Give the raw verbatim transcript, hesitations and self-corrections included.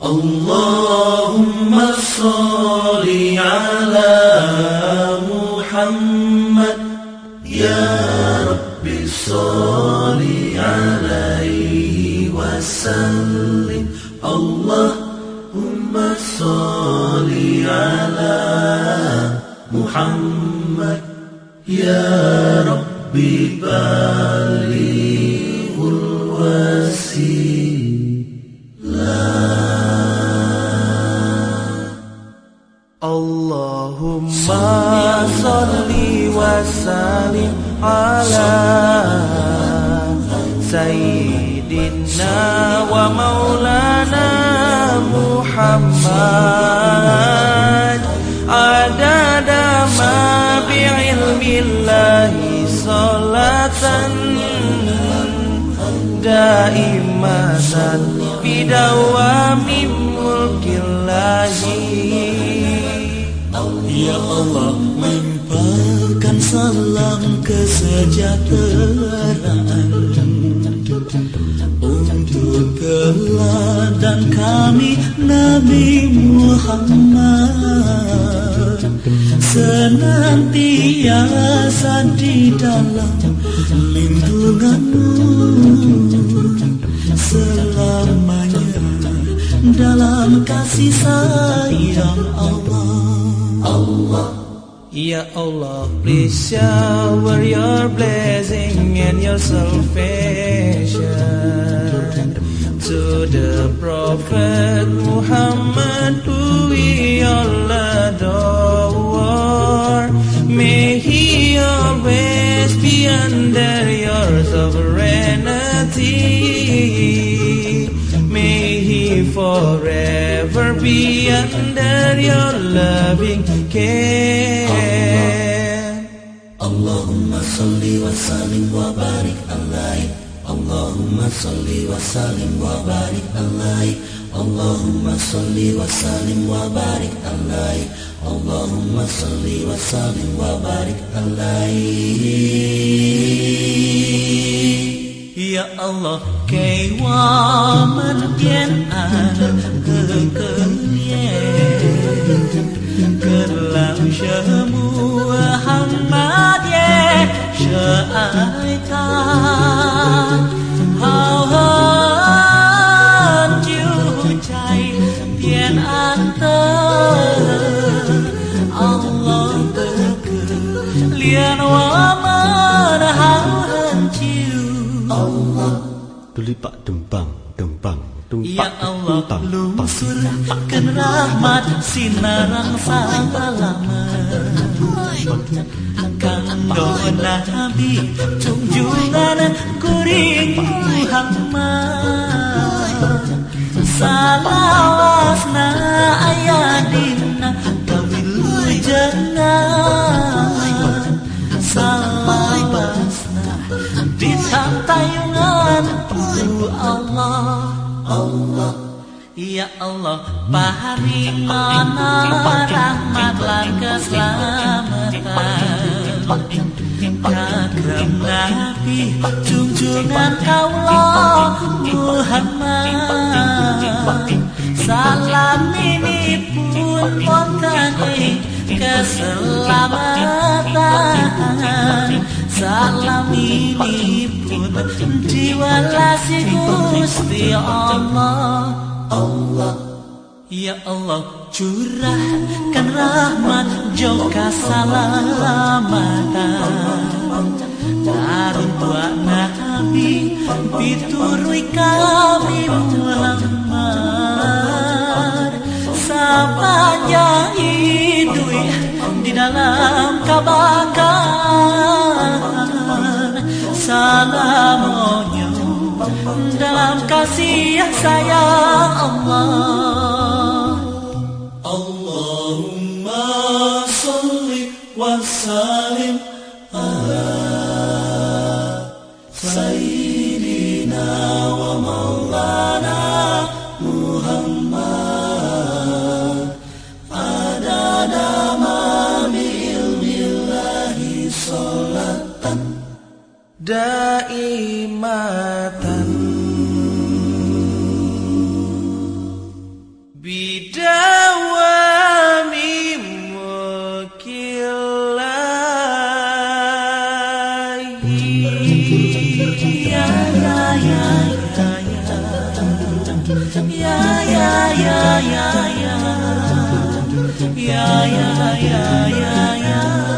Allahumma sholli ala Muhammad ya Rabbi sholli alaihi wasallim. Allahumma sholli ala Muhammad ya Rabbi balighul wasilah. Allahumma sholli wa sallim ala sayyidina wa maulana Muhammad adada ma bi'ilmillahi salatan daimatan bidawami mulkillahi. Ya Allah, limpahkan salam kesejahteraan untuk teladan kami Nabi Muhammad, senantiasa di dalam lindunganmu selamanya dalam kasih sayang Allah. Allah. Ya Allah, please shower your blessing and your salvation to the Prophet Muhammad, who we all adore. May he always be under your sovereignty. May he forever be under your loving care. Allahumma salli wa sallim wa barik alaihi. Allahumma salli wa sallim wa barik alaihi. Allahumma salli wa sallim wa barik alaihi. Allahumma salli wa sallim wa barik alaihi. Ya Allah, kay wa man tien an ke ke ye ke lam shamu Muhammad ye syaita hao han chiu chai tien an te Allah te ke lian wa man hao han chiu Allah. Tulipak dembang, dembang, tumpak, ya Allah, luncurkan rahmat sinarang salamet kanggo Nabi junjungan kuring Muhammad, salawasna ayadina kawilujengan, salawasna ditantayungan Allah. Allah. Ya Allah, paringana rahmat lan keselamatan kagem Nabi junjungan kaula Muhammad, salam ini pun wonten ing keselamatan, salam ini pun diwalasi Gusti Allah. Allah. Ya Allah, curahkan rahmat joka salamatan darun tua Nabi piturui kami Muhammad, sapanjang hidup di dalam kabakaran, salamonya dalam kasih sayang Allah. Allahumma sholli wa sallim ala sayyidina wa maulana Muhammad adada ma bi'ilmillahi sholatan daimatan Ya ya ya ya ya ya ya ya ya ya